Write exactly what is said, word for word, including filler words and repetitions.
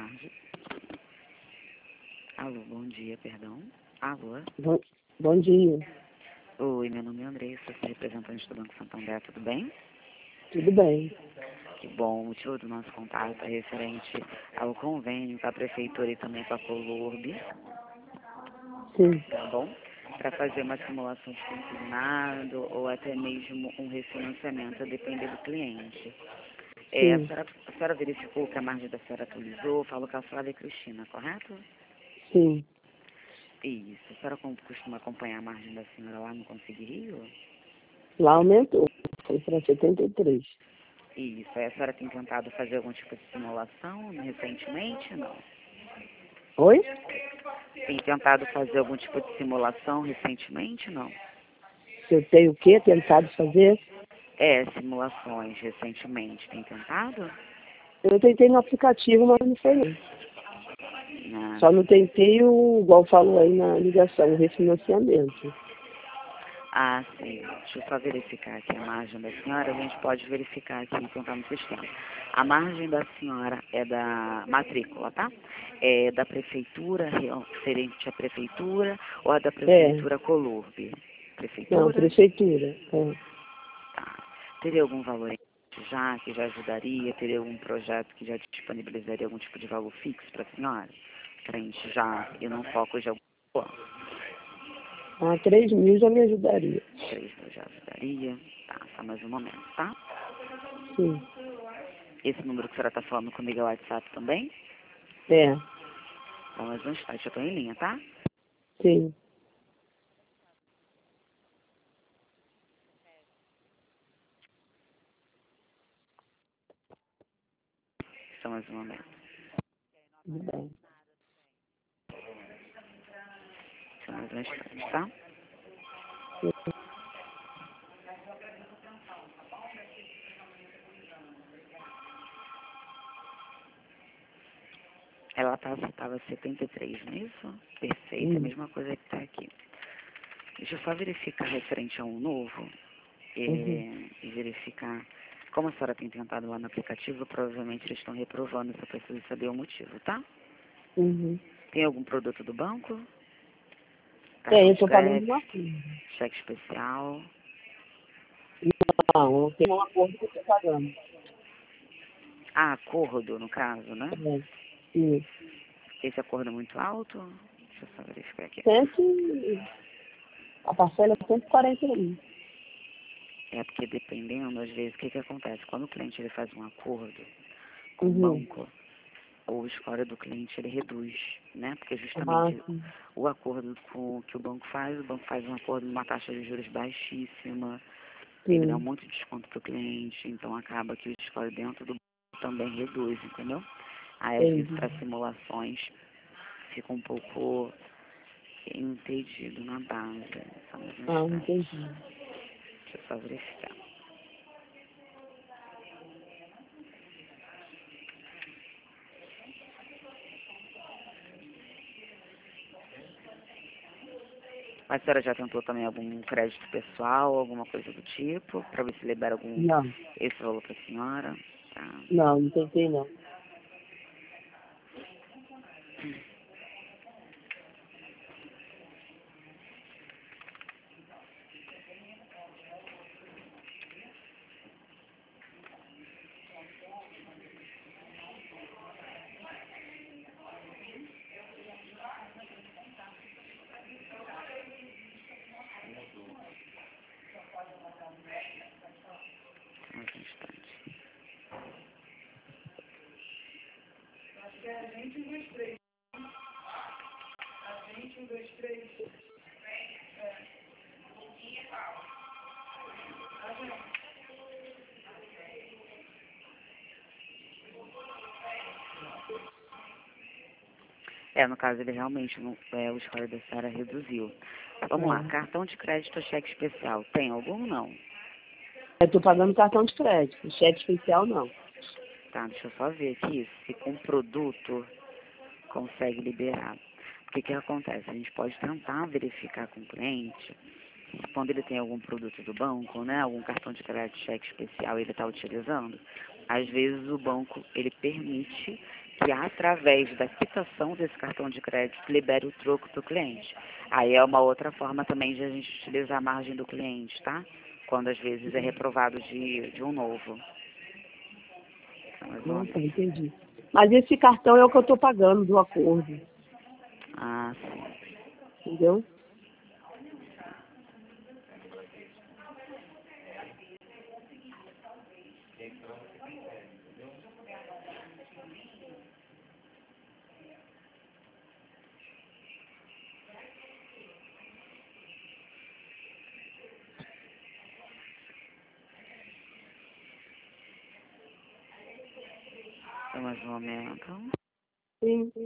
tarde. Alô, bom dia, perdão. Alô? Bom, bom dia. Oi, meu nome é Andressa, sou representante do Banco Santander, tudo bem? Tudo bem? Que bom, o motivo do nosso contato é referente ao convênio com a Prefeitura e também com a Colurb, Sim. tá bom? Para fazer uma simulação de consignado ou até mesmo um refinanciamento, a depender do cliente. É, a, Sim. senhora, a senhora verificou que a margem da senhora atualizou, falou com a Flávia Cristina, correto? Sim. Isso. A senhora como costuma acompanhar a margem da senhora lá no Conselho Rio? Lá aumentou. Foi para setenta e três. Isso. Aí a senhora tem tentado fazer algum tipo de simulação recentemente? Não. Oi? Tem tentado fazer algum tipo de simulação recentemente? Não. Se eu tenho o quê? Tentado fazer? É, simulações recentemente. Tem tentado? Eu tentei no aplicativo, mas não foi não. Ah, Só não tentei o, igual falou aí na ligação, o refinanciamento. ah, sim. Deixa eu só verificar aqui a margem da senhora. A gente pode verificar aqui e tentar no sistema. A margem da senhora é da matrícula, tá? É da prefeitura, referente à prefeitura, ou é da É. prefeitura Colurb? Não, Prefeitura? prefeitura. É. Tá. Teria algum valor já que já ajudaria? Teria algum projeto que já disponibilizaria algum tipo de valor fixo para a senhora? Para a gente já ir num foco de algum plano? Ah, três mil já me ajudaria. três mil já ajudaria? Tá, só mais um momento, tá? Sim. Esse número que a senhora está falando comigo é o WhatsApp também? É. Só mais um instante, eu estou em linha, tá? Sim. Só mais um momento. Tudo bem. Só mais um instante, tá? Ela estava setenta e três, não é isso? Perfeito, é a Hum. mesma coisa que está aqui. Deixa eu só verificar referente a um novo é, Uhum. e verificar. Como a senhora tem tentado lá no aplicativo, provavelmente eles estão reprovando, só preciso saber o motivo, tá? Uhum. Tem algum produto do banco? É, Cartão eu de estou pagando crédito, uma coisa. cheque especial. Não, eu tenho um acordo que eu estou pagando. Ah, acordo, no caso, né? É. Sim. Esse acordo é muito alto? Deixa eu só verificar aqui. Cento, a parcela é cento e quarenta e um. É porque dependendo, às vezes, o que que acontece? Quando o cliente ele faz um acordo com o Uhum. banco, o score do cliente ele reduz, né? Porque Ah, justamente sim. o acordo com, que o banco faz, o banco faz um acordo numa taxa de juros baixíssima, ele dá Sim. muito desconto para o cliente, então acaba que o score dentro do banco também reduz, entendeu? Aí, às vezes, Entendi. para simulações, fica um pouco impedido na base. Só mais um Ah, instante. entendi. Deixa eu só verificar. A senhora já tentou também algum crédito pessoal, alguma coisa do tipo, para ver se libera algum Não, esse valor para a senhora? Tá. não, não tentei não. Mais um instante. É, no caso, ele realmente, não, é, o score da senhora reduziu. Vamos lá, É. cartão de crédito ou cheque especial, tem algum ou não? Eu estou pagando cartão de crédito, cheque especial não. Tá, deixa eu só ver aqui se com produto consegue liberar. O que que acontece? A gente pode tentar verificar com o cliente quando ele tem algum produto do banco, né, algum cartão de crédito, cheque especial, ele está utilizando. Às vezes o banco ele permite que através da quitação desse cartão de crédito libere o troco para o cliente. Aí é uma outra forma também de a gente utilizar a margem do cliente, tá? Quando às vezes é reprovado de, de um novo. Então, mais ou Nossa, menos. entendi. Mas esse cartão é o que eu estou pagando do acordo, Ah, sim. entendeu? Então, mais um momento. Sim.